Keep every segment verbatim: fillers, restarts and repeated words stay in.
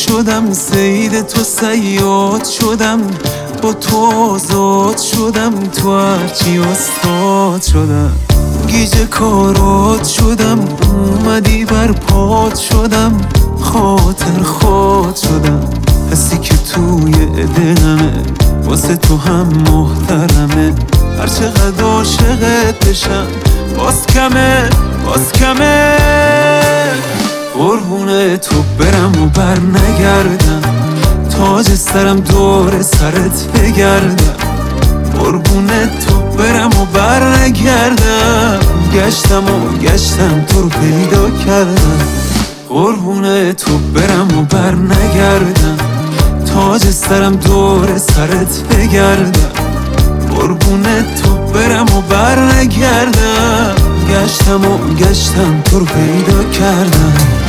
شدم، سید تو صیاد شدم، با تو آزاد شدم، تو هرچی استاد شدم. گیج کارات شدم، اومدی بر پات شدم، خاطر خود شدم. حسی که توی دلمه واسه تو هم محترمه، هر چقدر عاشقت بشم باز کمه باز کمه. قربون تو برم و بر نگردم، تاج سرم دور سرت بگردم. قربون تو برم و بر نگردم، گشتم و گشتم تو رو پیدا کردم. قربون تو برم و بر نگردم، تاج سرم دور سرت بگردم. قربون تو برم و بر نگردم، گشتم و گشتم تو رو پیدا کردم.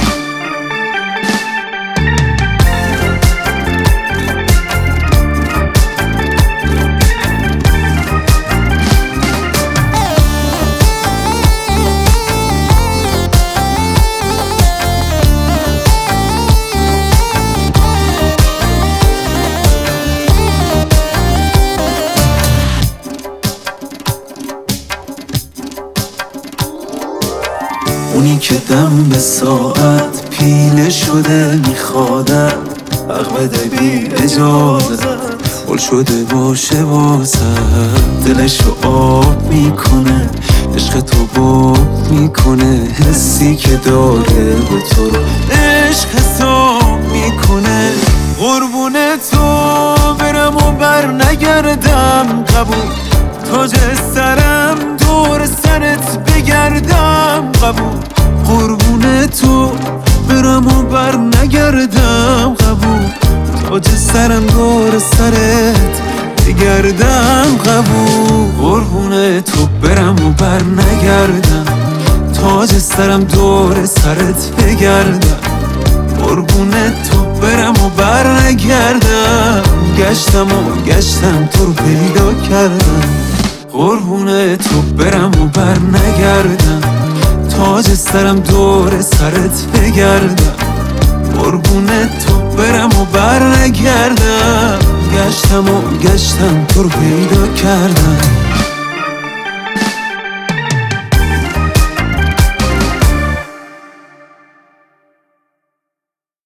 اونی که دم به ساعت پیله شده میخوادم، حق بده بی اجازت، بل شده باشه واسه دلشو آب میکنه، عشق تو باب میکنه. حسی که داره به تو رو عشق حساب میکنه. قربون تو برم و بر نگردم، قبول تاج سرم دور سرت بگردم، قبول. قربون تو برم و بر نگردم، قبول تاج سرم دور سرت بگردم، قبول. قربون تو برم و بر نگردم، تاج سرم دور سرت بگردم. قربون تو برم و بر نگردم، گشتم و گشتم تو رو پیدا کردم. قربون تو برم و بر نگردم، تاج سرم دور سرت بگردم. قربون تو برم و بر نگردم، گشتم و گشتم تو رو پیدا کردم.